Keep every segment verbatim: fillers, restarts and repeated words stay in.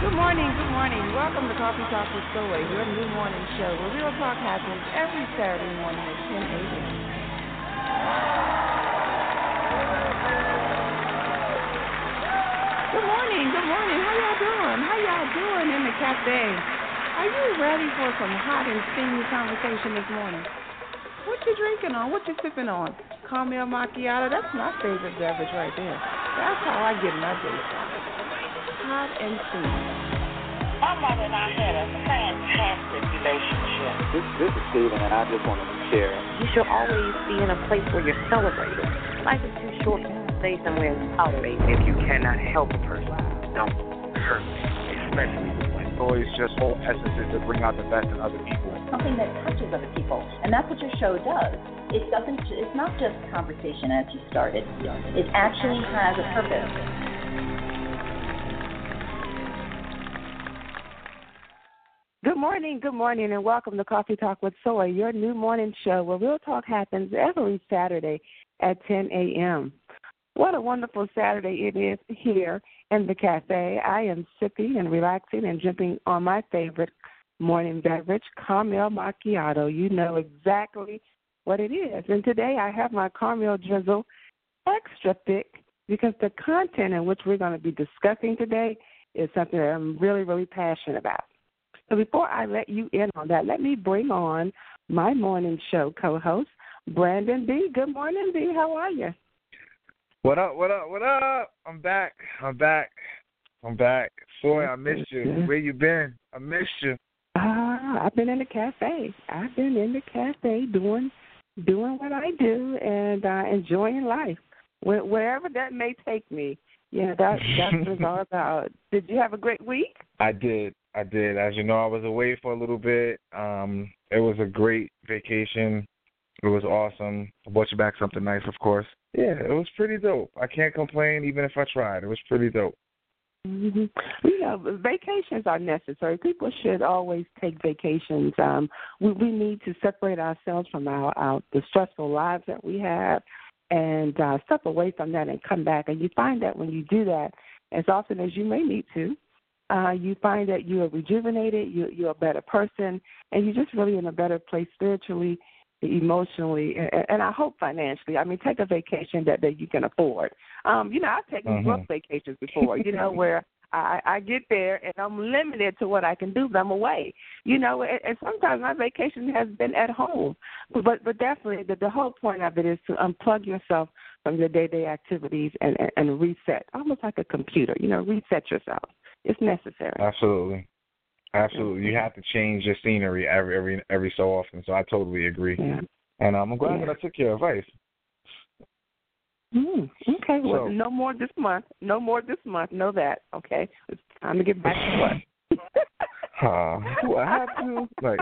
Good morning, good morning. Welcome to Coffee Talk with Soy, your new morning show where real talk happens every Saturday morning at ten a.m. Good morning, good morning. How y'all doing? How y'all doing in the cafe? Are you ready for some hot and steamy conversation this morning? What you drinking on? What you sipping on? Caramel macchiato? That's my favorite beverage right there. That's how I get my day started. Hot and steamy. My mother and I had a fantastic relationship. This, this is Steven, and I just wanted to share. You should always be in a place where you're celebrated. Life is too short to stay somewhere and tolerate. If you cannot help a person, don't hurt them, especially when Soy's just whole essence is to bring out the best in other people. Something that touches other people, and that's what your show does. It doesn't. It's not just conversation as you started. It actually has a purpose. Good morning, good morning, and welcome to Coffee Talk with Soy, your new morning show where real talk happens every Saturday at ten a.m. What a wonderful Saturday it is here in the cafe. I am sipping and relaxing and drinking on my favorite morning beverage, caramel macchiato. You know exactly what it is. And today I have my caramel drizzle extra thick because the content in which we're going to be discussing today is something that I'm really, really passionate about. So before I let you in on that, let me bring on my morning show co-host, Brandon B. Good morning, B. How are you? What up, what up, what up? I'm back. I'm back. I'm back. Soy, I missed you. Where you been? I missed you. Uh, I've been in the cafe. I've been in the cafe doing doing what I do and uh, enjoying life, Where, wherever that may take me. Yeah, that, that's what it's all about. Did you have a great week? I did. I did. As you know, I was away for a little bit. Um, it was a great vacation. It was awesome. I brought you back something nice, of course. Yeah, it was pretty dope. I can't complain even if I tried. It was pretty dope. Mm-hmm. You know, vacations are necessary. People should always take vacations. Um, we, we need to separate ourselves from our, our the stressful lives that we have and uh, step away from that and come back. And you find that when you do that, as often as you may need to, uh, you find that you are rejuvenated, you, you're a better person, and you're just really in a better place spiritually, emotionally, and, and I hope financially. I mean, take a vacation that, that you can afford. Um, you know, I've taken Mm-hmm. work vacations before, you know, where I, I get there and I'm limited to what I can do, but I'm away. You know, and, and sometimes my vacation has been at home. But but definitely the, the whole point of it is to unplug yourself from your day-to-day activities and, and, and reset, almost like a computer, you know, reset yourself. It's necessary. Absolutely. Absolutely. You have to change your scenery every every every so often, so I totally agree. Yeah. And um, I'm glad Yeah. that I took your advice. Mm, okay, well, So- no more this month. No more this month. Know that, okay? It's time to get back to work. Huh. Do I have to? Like,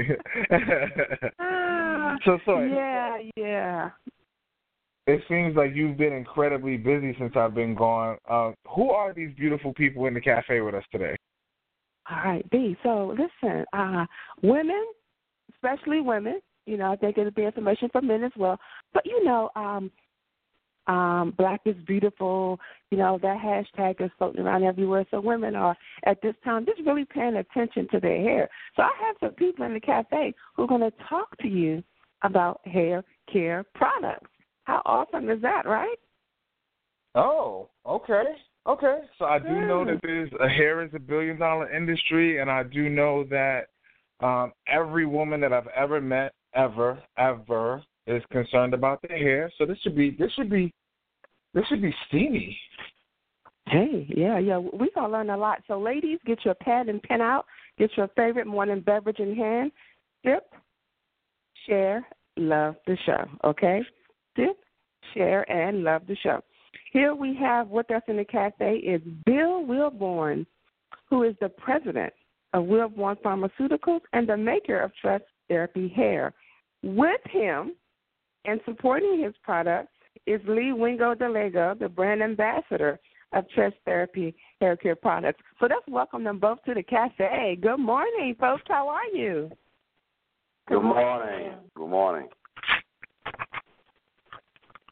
so, sorry. Yeah, yeah. It seems like you've been incredibly busy since I've been gone. Uh, who are these beautiful people in the cafe with us today? All right, B. So listen, uh, women, especially women, you know, I think it'll be information for men as well. But, you know, um, um, Black is beautiful, you know, that hashtag is floating around everywhere. So women are, at this time, just really paying attention to their hair. So I have some people in the cafe who are going to talk to you about hair care products. How awesome is that, right? Oh, okay. Okay. So I do Hmm. know that there's a hair is a billion dollar industry, and I do know that um, every woman that I've ever met, ever, ever, is concerned about their hair. So this should be this should be this should be steamy. Hey, yeah, yeah. We're going to learn a lot. So, ladies, get your pad and pen out. Get your favorite morning beverage in hand. Sip, share, love the show, okay? Sip, share, and love the show. Here we have with us in the cafe is Bill Wilborn, who is the president of Wilborn Pharmaceuticals and the maker of Trust Therapy Hair. With him and supporting his product is Lee Wingo DeLego, the brand ambassador of Trust Therapy Hair Care Products. So let's welcome them both to the cafe. Good morning, folks. How are you? Good morning. Good morning.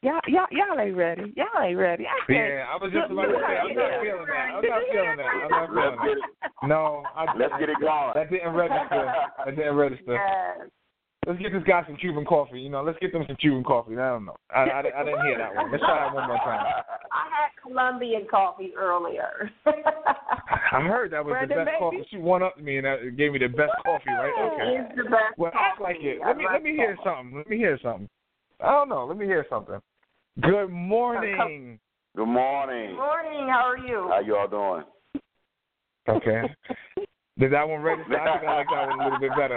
Y'all, y'all, y'all ain't ready. Y'all ain't ready. I said, Yeah, I was just about to say, I'm not feeling that. I'm not feeling that. I'm not feeling that. No, I didn't. Let's get it going. That didn't register. That didn't register. Yes. Let's get this guy some Cuban coffee. You know, let's get them some Cuban coffee. I don't know. I, I, I didn't hear that one. Let's try that one more time. I had Colombian coffee earlier. I heard that was Brandon, the best maybe? coffee. She won up to me and that gave me the best coffee, right? Okay. It's the best Well, act like it. Let me let me hear something. Let me hear something. I don't know. Let me hear something. Good morning. Good morning. Good morning. How are you? How you all doing? Okay. Did that one register? I think I like that one a little bit better.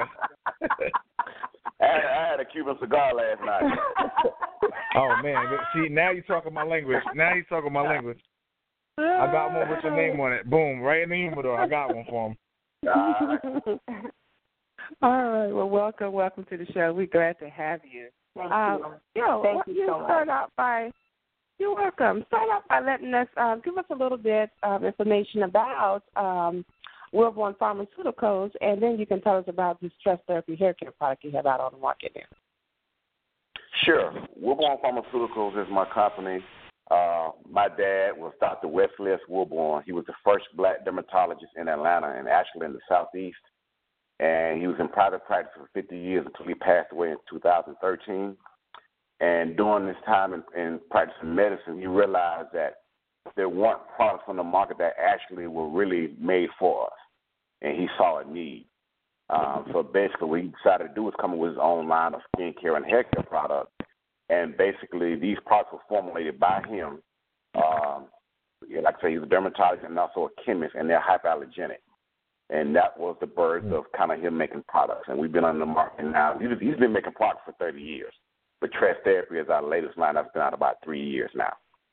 I had, I had a Cuban cigar last night. Oh, man. See, now you're talking my language. Now you're talking my language. I got one with your name on it. Boom. Right in the humidor. I got one for him. Uh, All right. Well, welcome, welcome to the show. We're glad to have you. Thank Um, you. you know, Thank why you don't so start much. out by, you're welcome. Start out by letting us, um, give us a little bit of information about um, Wilborn Pharmaceuticals, and then you can tell us about this stress therapy hair care product you have out on the market there. Sure. Wilborn Pharmaceuticals is my company. Uh, my dad was Doctor Wesley S. Wilborn. He was the first black dermatologist in Atlanta and actually in the Southeast. And he was in private practice for fifty years until he passed away in two thousand thirteen. And during this time in, in practicing medicine, he realized that there weren't products on the market that actually were really made for us. And he saw a need. Um, so basically what he decided to do was come up with his own line of skincare and hair care products. And basically these products were formulated by him. Um, yeah, like I say, he's a dermatologist and also a chemist, and they're hypoallergenic. And that was the birth of kind of him making products. And we've been on the market now. He's, he's been making products for thirty years. But Stress Therapy is our latest line that's been out about three years now.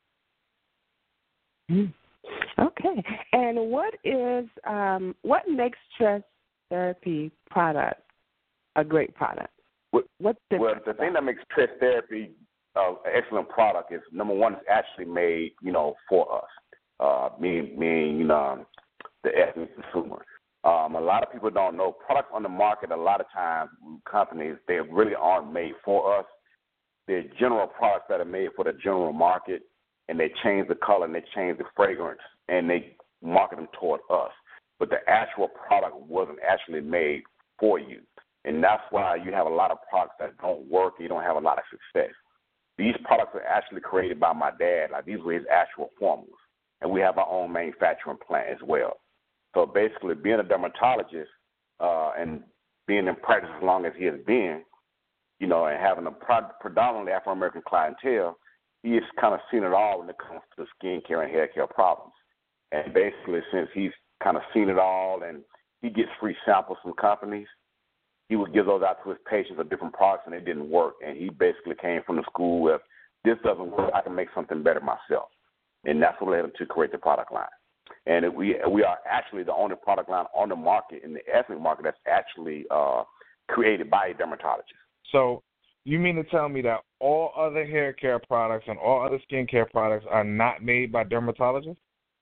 Okay. And what is um, what makes Stress Therapy product a great product? What, What's the well, the thing that makes Stress Therapy uh, an excellent product is, number one, it's actually made, you know, for us, uh, meaning, meaning you know, the ethnic consumer. Um, a lot of people don't know products on the market. A lot of times, companies, they really aren't made for us. They're general products that are made for the general market, and they change the color and they change the fragrance, and they market them toward us. But the actual product wasn't actually made for you, and that's why you have a lot of products that don't work. You don't have a lot of success. These products are actually created by my dad. Like, these were his actual formulas, and we have our own manufacturing plant as well. So basically, being a dermatologist uh, and being in practice as long as he has been, you know, and having a pro- predominantly Afro-American clientele, he has kind of seen it all when it comes to skincare and hair care problems. And basically, since he's kind of seen it all and he gets free samples from companies, he would give those out to his patients of different products, and it didn't work. And he basically came from the school with, this doesn't work, I can make something better myself. And that's what led him to create the product line. And we we are actually the only product line on the market, in the ethnic market, that's actually uh, created by a dermatologist. So you mean to tell me that all other hair care products and all other skincare products are not made by dermatologists?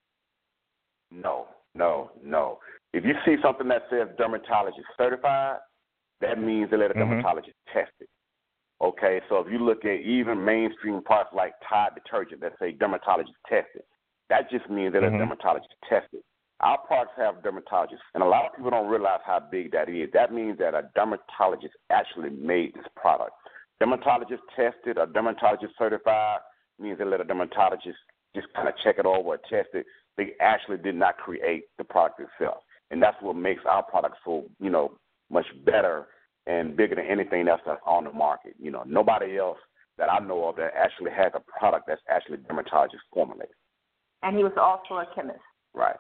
No, no, no. If you see something that says dermatologist certified, that means they let a Mm-hmm. dermatologist test it. Okay, so if you look at even mainstream products like Tide detergent that say dermatologist tested, that just means that mm-hmm. a dermatologist tested. Our products have dermatologists, and a lot of people don't realize how big that is. That means that a dermatologist actually made this product. Dermatologist tested, a dermatologist certified means they let a dermatologist just kind of check it over or test it. They actually did not create the product itself, and that's what makes our product so, you know, much better and bigger than anything else that's on the market. You know, nobody else that I know of that actually has a product that's actually dermatologist formulated. And he was also a chemist. Right.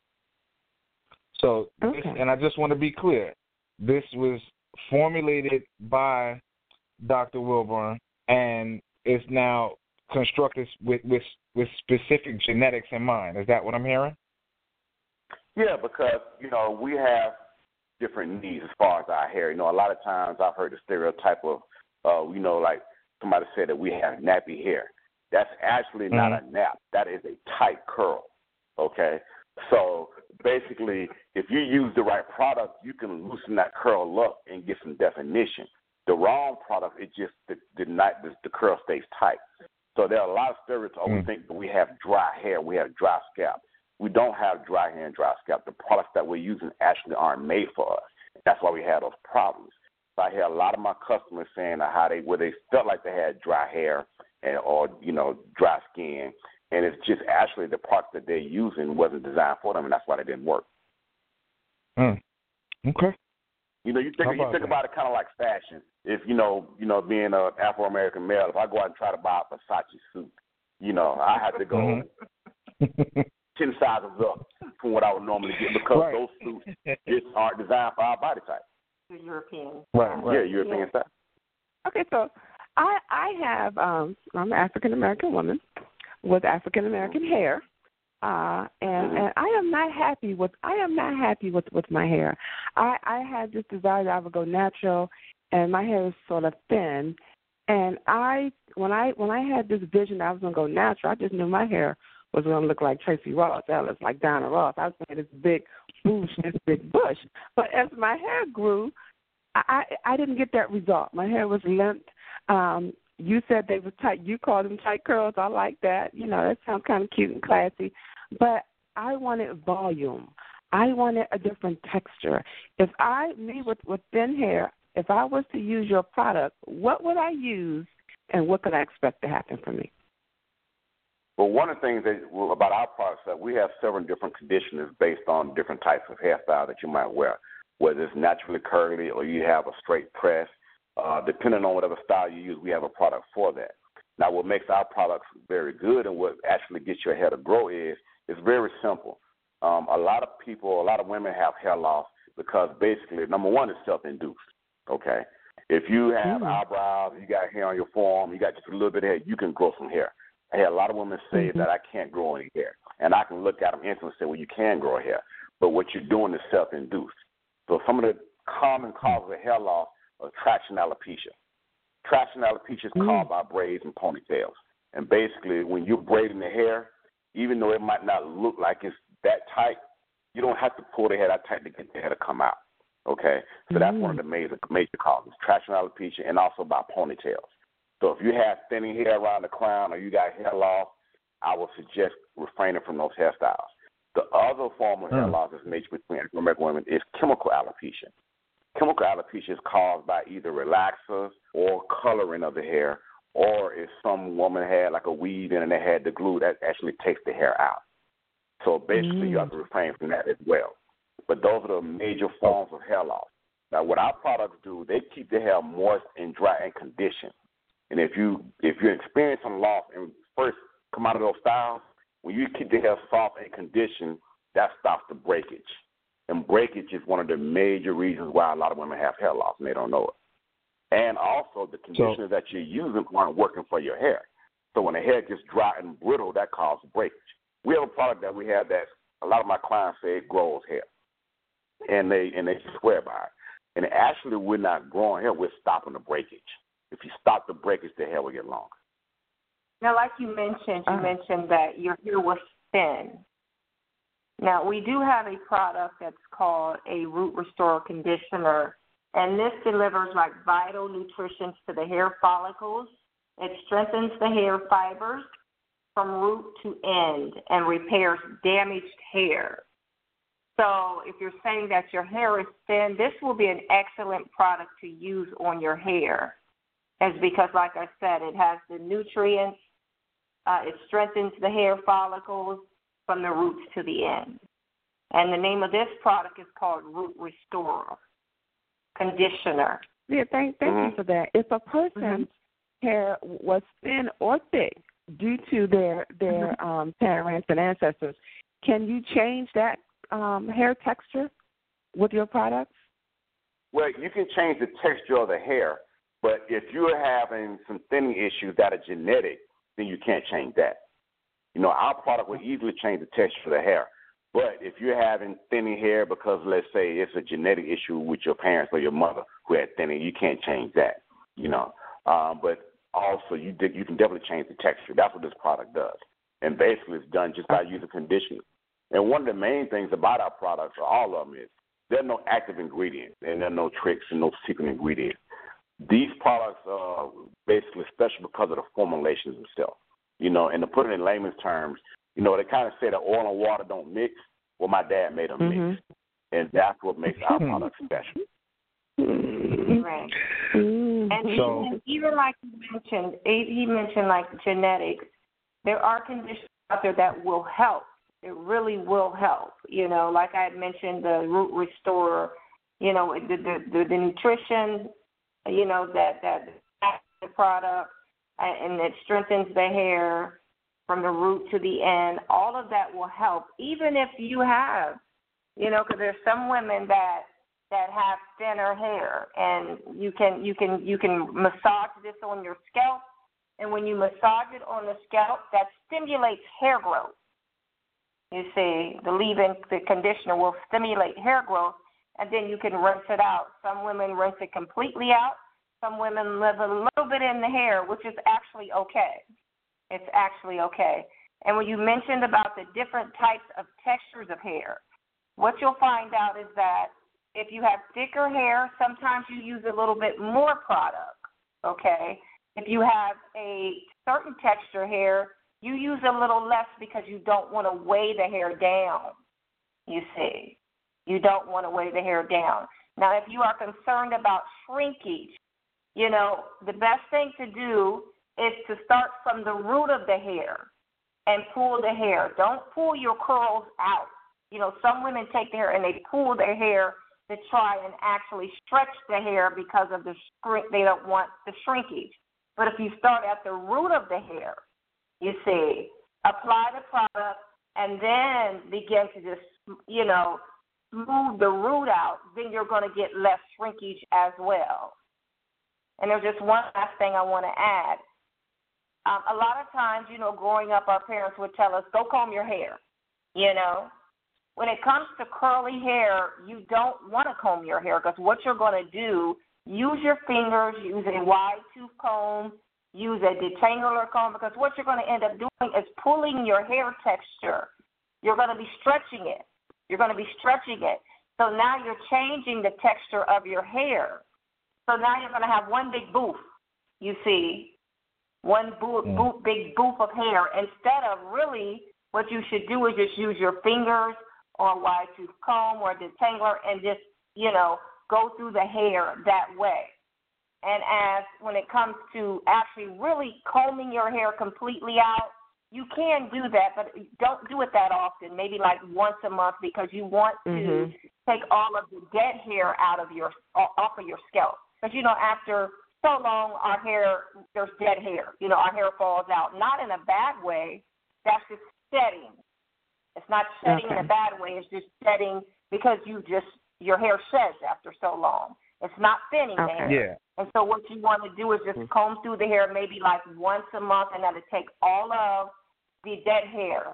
So, okay. this, and I just want to be clear, this was formulated by Doctor Wilborn and is now constructed with, with with specific genetics in mind. Is that what I'm hearing? Yeah, because, you know, we have different needs as far as our hair. You know, a lot of times I've heard the stereotype of, uh, you know, like somebody said that we have nappy hair. That's actually not mm-hmm. a nap. That is a tight curl, okay? So basically, if you use the right product, you can loosen that curl up and get some definition. The wrong product, it just the the, the, the curl stays tight. So there are a lot of stereotypes. Mm. We think that we have dry hair, we have dry scalp. We don't have dry hair and dry scalp. The products that we're using actually aren't made for us. That's why we have those problems. So I hear a lot of my customers saying how they where they felt like they had dry hair and or you know dry skin, and it's just actually the products that they're using wasn't designed for them, and that's why they didn't work. Mm. Okay. You know, you think you think that? about it kind of like fashion. If you know, you know, being an Afro American male, if I go out and try to buy a Versace suit, you know, I have to go Mm-hmm. ten sizes up from what I would normally get because right. those suits just aren't designed for our body type. The European. Right, right. Yeah, European yeah. style. Okay, so I I have um I'm an African American woman with African American hair. Uh and, Mm-hmm. and I am not happy with I am not happy with, with my hair. I, I had this desire that I would go natural and my hair is sort of thin, and I when I when I had this vision that I was gonna go natural, I just knew my hair was gonna look like Tracy Ross, Ellis, like Donna Ross. I was gonna have this big bush, this big bush. But as my hair grew, I, I I didn't get that result. My hair was limp. Um, you said they were tight. You called them tight curls. I like that. You know, that sounds kind of cute and classy. But I wanted volume. I wanted a different texture. If I, me with, with thin hair, if I was to use your product, what would I use and what could I expect to happen for me? Well, one of the things that, well, about our products is that we have several different conditioners based on different types of hairstyle that you might wear, whether it's naturally curly or you have a straight press. Uh, depending on whatever style you use, we have a product for that. Now, what makes our products very good and what actually gets your hair to grow is it's very simple. Um, a lot of people, a lot of women have hair loss because basically, number one, it's self-induced, okay? If you have mm. eyebrows, you got hair on your forearm, you got just a little bit of hair, you can grow some hair. I hear a lot of women say mm-hmm. that I can't grow any hair. And I can look at them instantly and say, well, you can grow hair. But what you're doing is self-induced. So some of the common causes of hair loss are traction alopecia. Traction alopecia is mm-hmm. caused by braids and ponytails. And basically, when you're braiding the hair, even though it might not look like it's that tight, you don't have to pull the hair that tight to get the hair to come out. Okay? So mm-hmm. that's one of the major, major causes, traction alopecia and also by ponytails. So if you have thinning hair around the crown or you got hair loss, I would suggest refraining from those hairstyles. The other form of mm. hair loss that's major between American women is chemical alopecia. Chemical alopecia is caused by either relaxers or coloring of the hair, or if some woman had like a weave in and they had the glue that actually takes the hair out. So basically mm. you have to refrain from that as well. But those are the major forms of hair loss. Now what our products do, they keep the hair moist and dry and conditioned. And if you if you experience some loss and first come out of those styles, when you keep the hair soft and conditioned, that stops the breakage. And breakage is one of the major reasons why a lot of women have hair loss and they don't know it. And also the conditioners so, that you're using aren't working for your hair. So when the hair gets dry and brittle, that causes breakage. We have a product that we have that a lot of my clients say it grows hair. And they and they swear by it. And actually we're not growing hair, we're stopping the breakage. If you stop the breakage, the hair will get longer. Now, like you mentioned, you uh-huh. mentioned that your hair was thin. Now, we do have a product that's called a Root Restorer Conditioner, and this delivers like vital nutrition to the hair follicles. It strengthens the hair fibers from root to end and repairs damaged hair. So if you're saying that your hair is thin, this will be an excellent product to use on your hair. Is because, like I said, it has the nutrients, uh, it strengthens the hair follicles from the roots to the end. And the name of this product is called Root Restorer Conditioner. Yeah, thank, thank mm-hmm. you for that. If a person's mm-hmm. hair was thin or thick due to their, their mm-hmm. um, parents and ancestors, can you change that um, hair texture with your products? Well, you can change the texture of the hair. But if you're having some thinning issues that are genetic, then you can't change that. You know, our product will easily change the texture of the hair. But if you're having thinning hair because, let's say, it's a genetic issue with your parents or your mother who had thinning, you can't change that, you know. Um, but also, you did, you can definitely change the texture. That's what this product does. And basically, it's done just by using conditioners. And one of the main things about our products, or all of them, is there are no active ingredients, and there are no tricks and no secret ingredients. These products are basically special because of the formulations themselves. You know, and to put it in layman's terms, you know, they kind of say that oil and water don't mix. Well, my dad made them mm-hmm. mix, and that's what makes our product special. Right. Mm-hmm. And So- even, even like you mentioned, he mentioned like genetics. There are conditions out there that will help. It really will help. You know, like I had mentioned, the Root Restorer. You know, the the, the, the nutrition. You know that that the product, and it strengthens the hair from the root to the end. All of that will help, even if you have, you know, because there's some women that that have thinner hair, and you can you can you can massage this on your scalp, and when you massage it on the scalp, that stimulates hair growth. You see, the leave-in the conditioner will stimulate hair growth, and then you can rinse it out. Some women rinse it completely out. Some women live a little bit in the hair, which is actually okay. It's actually okay. And when you mentioned about the different types of textures of hair, what you'll find out is that if you have thicker hair, sometimes you use a little bit more product, okay? If you have a certain texture hair, you use a little less because you don't want to weigh the hair down, you see. You don't want to weigh the hair down. Now, if you are concerned about shrinkage, you know, the best thing to do is to start from the root of the hair and pull the hair. Don't pull your curls out. You know, some women take the hair and they pull their hair to try and actually stretch the hair because of the shrink. They don't want the shrinkage. But if you start at the root of the hair, you see, apply the product and then begin to just, you know, smooth the root out, then you're going to get less shrinkage as well. And there's just one last thing I want to add. Um, a lot of times, you know, growing up, our parents would tell us, go comb your hair, you know. When it comes to curly hair, you don't want to comb your hair because what you're going to do, use your fingers, use a wide tooth comb, use a detangler comb, because what you're going to end up doing is pulling your hair texture. You're going to be stretching it. You're going to be stretching it. So now you're changing the texture of your hair. So now you're going to have one big boof, you see, one boof, mm. boof, big boof of hair. Instead of really what you should do is just use your fingers or a wide tooth comb or a detangler and just, you know, go through the hair that way. And as when it comes to actually really combing your hair completely out, you can do that, but don't do it that often, maybe like once a month, because you want to mm-hmm. take all of the dead hair out of your off of your scalp. Because, you know, after so long, our hair, there's dead hair. You know, our hair falls out. Not in a bad way. That's just shedding. It's not shedding okay. in a bad way. It's just shedding because you just, your hair sheds after so long. It's not thinning okay. the hair. Yeah. And so what you want to do is just comb through the hair maybe like once a month, and that'll take all of the dead hair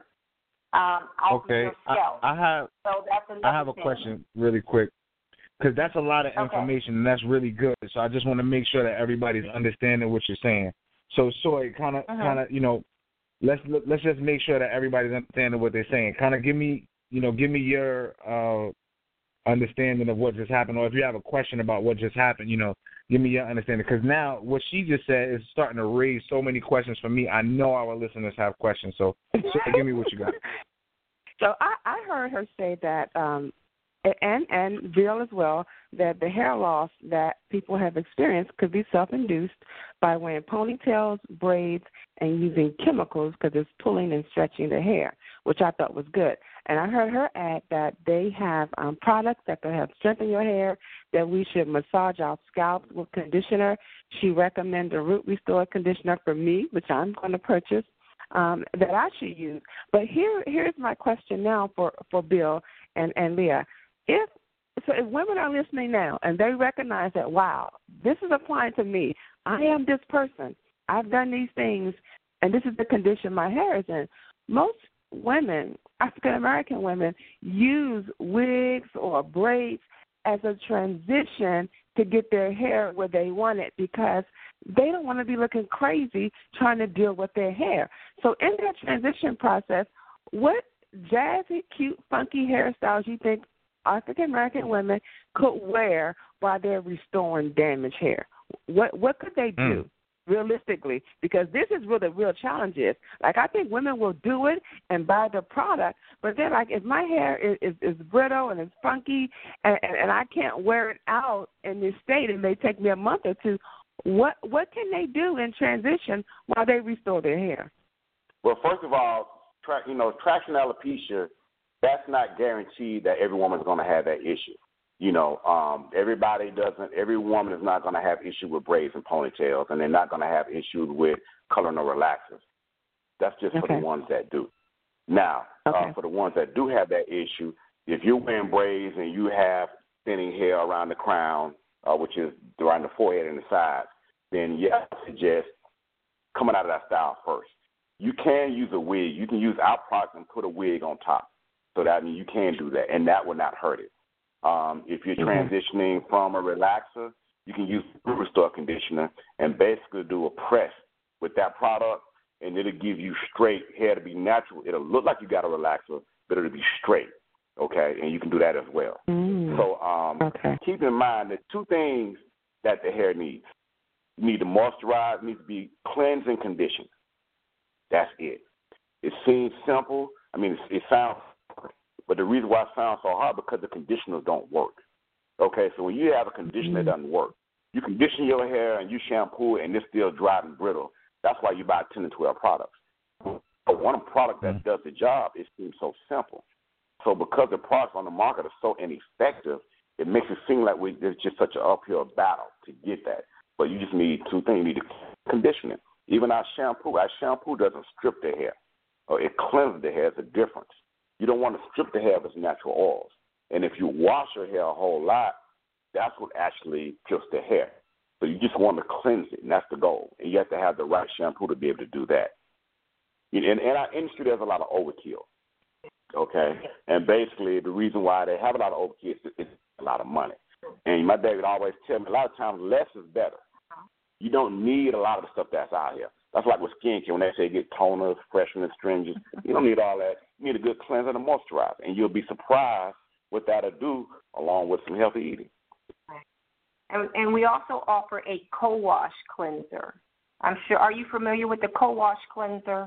um, off Okay. of your scalp. I, I have so that's another I have a thing. question really quick, because that's a lot of information, okay. and that's really good. So I just want to make sure that everybody's understanding what you're saying. So, Soy, kind of, uh-huh. kind of, you know, let's let's just make sure that everybody's understanding what they're saying. Kind of give me, you know, give me your uh, understanding of what just happened, or if you have a question about what just happened, you know, give me your understanding. Because now what she just said is starting to raise so many questions for me. I know our listeners have questions, so, so give me what you got. So I, I heard her say that, um, and and Bill as well, that the hair loss that people have experienced could be self-induced by wearing ponytails, braids, and using chemicals because it's pulling and stretching the hair, which I thought was good. And I heard her add that they have um, products that could help strengthen your hair, that we should massage our scalps with conditioner. She recommended a Root Restore conditioner for me, which I'm going to purchase, um, that I should use. But here, here's my question now for, for Bill and, and Leah. If so, if women are listening now and they recognize that, wow, this is applying to me. I am this person. I've done these things, and this is the condition my hair is in. Most women, African American women, use wigs or braids as a transition to get their hair where they want it because they don't want to be looking crazy trying to deal with their hair. So in that transition process, what jazzy, cute, funky hairstyles you think African American women could wear while they're restoring damaged hair? What what could they do? realistically, because this is where the real challenge is. Like, I think women will do it and buy the product, but then, like, if my hair is, is, is brittle and it's funky and, and, and I can't wear it out in this state, it may take me a month or two, what what can they do in transition while they restore their hair? Well, first of all, tra- you know, traction alopecia, that's not guaranteed that every woman's going to have that issue. You know, um, everybody doesn't, every woman is not going to have issue with braids and ponytails, and they're not going to have issues with coloring or relaxers. That's just okay. for the ones that do. Now, okay. uh, for the ones that do have that issue, if you're wearing braids and you have thinning hair around the crown, uh, which is around the forehead and the sides, then yeah, I suggest coming out of that style first. You can use a wig. You can use our product and put a wig on top. So that I mean, you can do that, and that will not hurt it. Um, if you're transitioning from a relaxer, you can use Root Restore conditioner and basically do a press with that product, and it'll give you straight hair to be natural. It'll look like you got a relaxer, but it'll be straight, okay? And you can do that as well. Mm. So um, okay. keep in mind that two things that the hair needs. You need to moisturize, it needs to be cleansed and conditioned. That's it. It seems simple. I mean, it, it sounds But the reason why it sounds so hard because the conditioners don't work. Okay, so when you have a conditioner that doesn't work, you condition your hair and you shampoo it and it's still dry and brittle. That's why you buy ten to twelve products. But one product that does the job, it seems so simple. So because the products on the market are so ineffective, it makes it seem like we, it's just such an uphill battle to get that. But you just need two things. You need to condition it. Even our shampoo, our shampoo doesn't strip the hair. Or it cleanses the hair. It's a difference. You don't want to strip the hair of its natural oils. And if you wash your hair a whole lot, that's what actually kills the hair. So you just want to cleanse it, and that's the goal. And you have to have the right shampoo to be able to do that. In, in our industry, there's a lot of overkill, okay? And basically the reason why they have a lot of overkill is it's a lot of money. And my dad would always tell me a lot of times less is better. You don't need a lot of the stuff that's out here. That's like with skincare when they say get toners, fresheners, astringents. You don't need all that. You need a good cleanser and a moisturizer, and you'll be surprised what that'll do along with some healthy eating. And, and we also offer a co-wash cleanser. I'm sure. Are you familiar with the co-wash cleanser?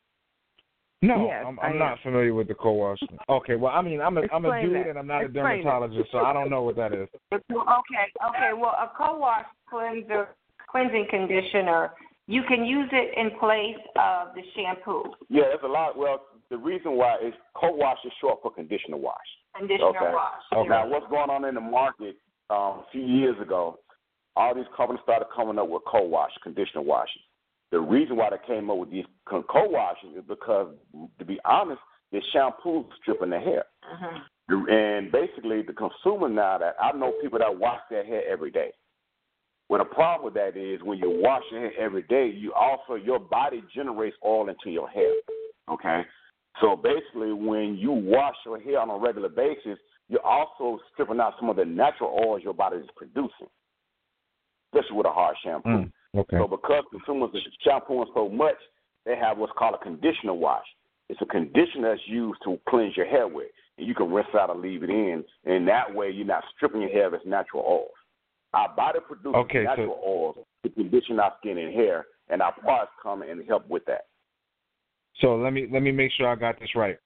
No, yes, I'm, I'm not familiar with the co-wash. Okay, well, I mean, I'm a, I'm a dude that. and I'm not Explain a dermatologist, so I don't know what that is. Okay, okay. Well, a co-wash cleanser, cleansing conditioner, you can use it in place of the shampoo. Yeah, there's a lot. Well, the reason why is co-wash is short for conditioner wash. Conditioner okay. wash. Okay. Now, what's going on in the market um, a few years ago, all these companies started coming up with co-wash, conditioner washes. The reason why they came up with these co-washes is because, to be honest, the shampoo is stripping the hair. Uh-huh. And basically, the consumer now, that I know people that wash their hair every day. Well, the problem with that is when you wash your hair every day, you also, your body generates oil into your hair, okay? So basically, when you wash your hair on a regular basis, you're also stripping out some of the natural oils your body is producing, especially with a hard shampoo. Mm, okay. So because consumers are shampooing so much, they have what's called a conditioner wash. It's a conditioner that's used to cleanse your hair with, and you can rinse out or leave it in, and that way you're not stripping your hair of its natural oils. Our body produces okay, natural so, oils to condition our skin and hair, and our products come and help with that. So let me let me make sure I got this right.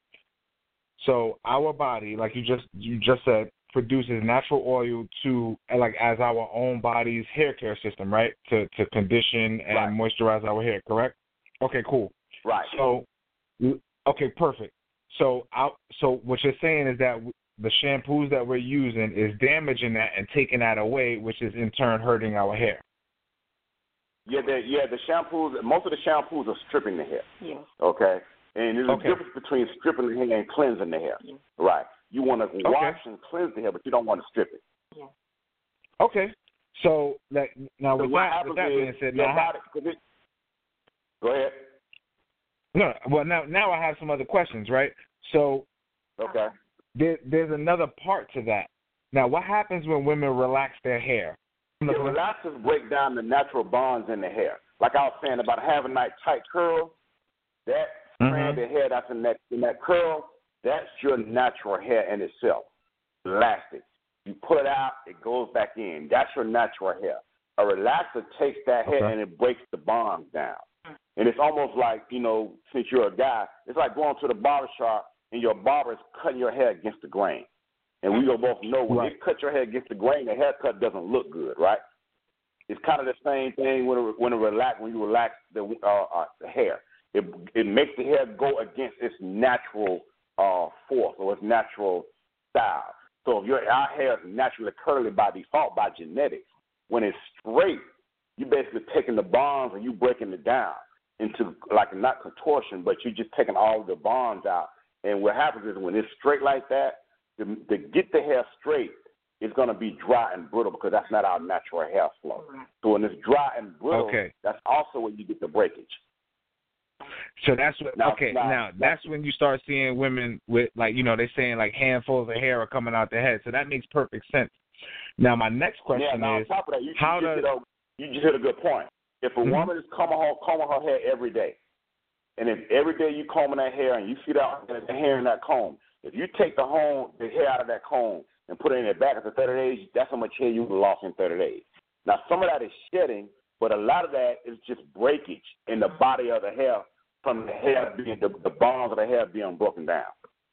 So our body, like you just you just said, produces natural oil to like as our own body's hair care system, right? To to condition and right. moisturize our hair, correct? Okay, cool. Right. So okay, perfect. So I, so what you're saying is that the shampoos that we're using is damaging that and taking that away, which is in turn hurting our hair. Yeah, the, yeah, the shampoos, most of the shampoos are stripping the hair. Yes. Okay? And there's okay. a difference between stripping the hair and cleansing the hair. Yes. Right. You want to okay. wash and cleanse the hair, but you don't want to strip it. Yes. Okay. So that, now so with what that, with that being said, now body, it, go ahead. No, well now now I have some other questions, right? So okay. There, there's another part to that. Now, what happens when women relax their hair? The relaxers break down the natural bonds in the hair. Like I was saying about having that tight curl, that strand mm-hmm. of hair that's in that in that curl, that's your natural hair in itself. Elastic. You pull it out, it goes back in. That's your natural hair. A relaxer takes that hair okay. and it breaks the bonds down. And it's almost like, you know, since you're a guy, it's like going to the barber shop and your barber is cutting your hair against the grain. And we both know when right. they cut your hair against the grain, the haircut doesn't look good, right? It's kind of the same thing when it, when it relax when you relax the uh, uh, the hair. It it makes the hair go against its natural uh, force or its natural style. So if your our hair is naturally curly by default by genetics, when it's straight, you're basically taking the bonds and you breaking it down into like not contortion, but you're just taking all of the bonds out. And what happens is when it's straight like that, to, to get the hair straight, it's going to be dry and brittle because that's not our natural hair flow. So when it's dry and brittle, okay. that's also when you get the breakage. So that's what. Now, okay, now, now that's when you start seeing women with, like, you know, they're saying like handfuls of hair are coming out their head. So that makes perfect sense. Now my next question yeah, now, is, on top of that, you, how you, does just hit a, you just hit a good point. If a mm-hmm. woman is combing her, combing her hair every day, and if every day you combing that hair and you see that the hair in that comb, if you take the home the hair out of that comb and put it in it back after thirty days, that's how much hair you lost in thirty days. Now some of that is shedding, but a lot of that is just breakage in the body of the hair from the hair being the, the bonds of the hair being broken down.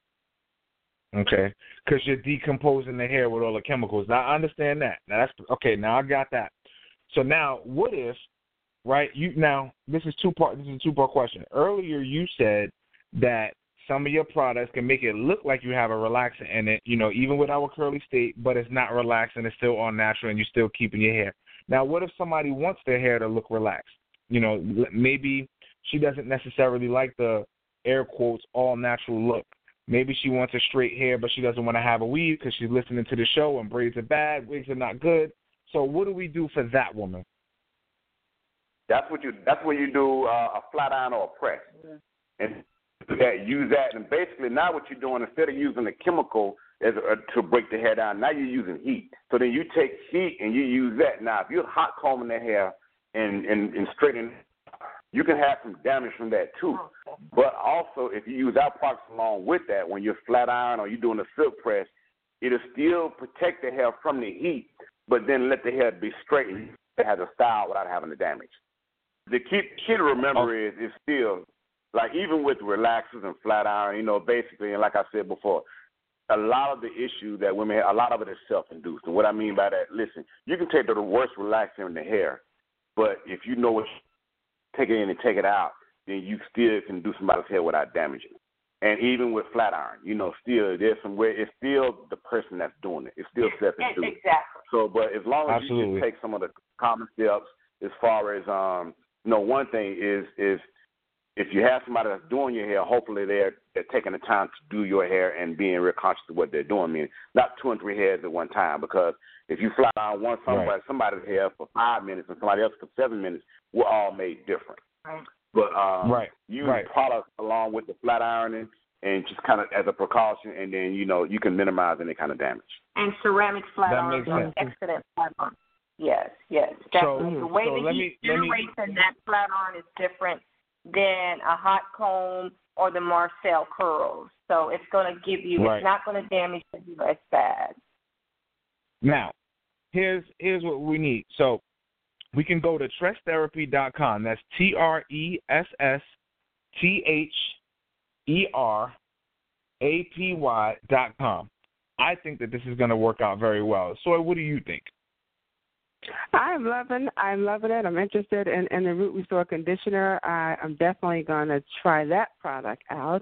Okay, because you're decomposing the hair with all the chemicals. Now I understand that. Now that's okay. Now I got that. So now, what if, right? You now this is two part. This is a two part question. Earlier you said that some of your products can make it look like you have a relaxer in it, you know, even with our curly state, but it's not relaxing. It's still all natural, and you're still keeping your hair. Now, what if somebody wants their hair to look relaxed? You know, maybe she doesn't necessarily like the air quotes all natural look. Maybe she wants a straight hair, but she doesn't want to have a weave because she's listening to the show and braids are bad, wigs are not good. So what do we do for that woman? That's what you. That's when you do uh, a flat iron or a press, mm-hmm. and that use that. And basically, now what you're doing, instead of using the chemical as a, to break the hair down, now you're using heat. So then you take heat and you use that. Now, if you're hot combing the hair and and, and straightening, you can have some damage from that too. But also, if you use our products along with that, when you're flat iron or you're doing a silk press, it'll still protect the hair from the heat, but then let the hair be straightened. It has a style without having the damage. The key, key to remember is, is still, like even with relaxers and flat iron, you know, basically, and like I said before, a lot of the issue that women have, a lot of it is self-induced. And what I mean by that, listen, you can take the worst relaxer in the hair, but if you know what, take it in and take it out, then you still can do somebody's hair without damaging it. And even with flat iron, you know, still there's some way, it's still the person that's doing it. It's still self-induced. Exactly. So, but as long as Absolutely. you can take some of the common steps as far as, um, you know, one thing is is if you have somebody that's doing your hair, hopefully they're, they're taking the time to do your hair and being real conscious of what they're doing. I mean, not two and three hairs at one time, because if you flat iron one somebody, right. somebody's hair for five minutes and somebody else for seven minutes, we're all made different. Right. But um, right. use right. products along with the flat ironing and just kind of as a precaution, and then, you know, you can minimize any kind of damage. And ceramic flat that iron is excellent flat iron. Yes, yes. Definitely. So, the way so that let heat me, let me, generates in that flat iron is different than a hot comb or the Marcel curls. So it's going to give you, right. it's not going to damage you as bad. Now, here's here's what we need. So we can go to tress therapy dot com. That's T R E S S T H E R A P Y dot com. I think that this is going to work out very well. So what do you think? I'm loving I'm loving it. I'm interested in, in the Root Restore Conditioner. I, I'm definitely going to try that product out.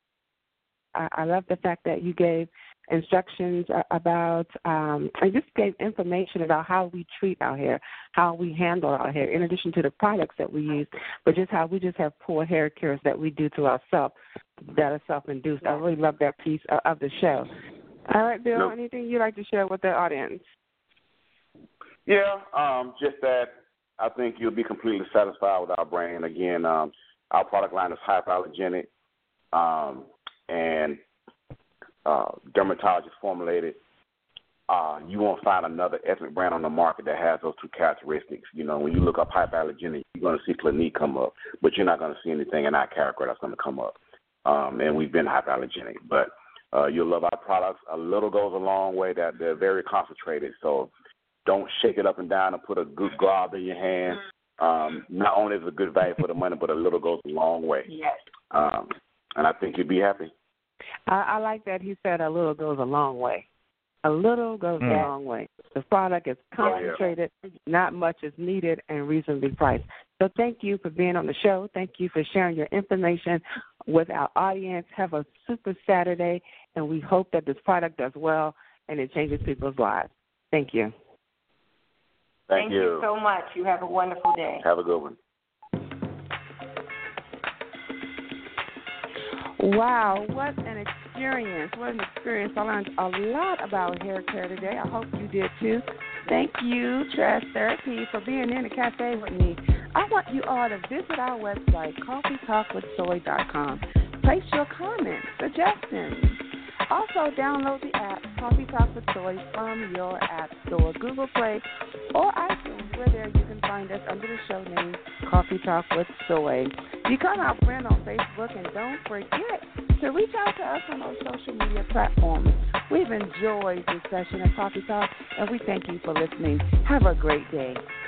I, I love the fact that you gave instructions about, um, I just gave information about how we treat our hair, how we handle our hair, in addition to the products that we use, but just how we just have poor hair cures that we do to ourselves that are self-induced. I really love that piece of, of the show. All right, Bill, nope. anything you'd like to share with the audience? Yeah, um, just that I think you'll be completely satisfied with our brand. Again, um, our product line is hypoallergenic um, and uh, dermatologist formulated. Uh, you won't find another ethnic brand on the market that has those two characteristics. You know, when you look up hypoallergenic, you're going to see Clinique come up, but you're not going to see anything in our character that's going to come up. Um, and we've been hypoallergenic, but uh, you'll love our products. A little goes a long way. That they're very concentrated, so Don't shake it up and down and put a good glob in your hand. Um, not only is it a good value for the money, but a little goes a long way. Yes. Um, and I think you'd be happy. I, I like that he said a little goes a long way. A little goes mm. a long way. The product is concentrated, yeah. not much is needed, and reasonably priced. So thank you for being on the show. Thank you for sharing your information with our audience. Have a super Saturday, and we hope that this product does well and it changes people's lives. Thank you. Thank, Thank you. you so much. You have a wonderful day. Have a good one. Wow, what an experience. What an experience. I learned a lot about hair care today. I hope you did too. Thank you, Trash Therapy, for being in the cafe with me. I want you all to visit our website, coffee talk with soy dot com. Place your comments, suggestions. Also, download the app, Coffee Talk with Soy, from your app store, Google Play, or iTunes. Where there you can find us under the show name, Coffee Talk with Soy. Become our friend on Facebook, and don't forget to reach out to us on those social media platforms. We've enjoyed this session of Coffee Talk, and we thank you for listening. Have a great day.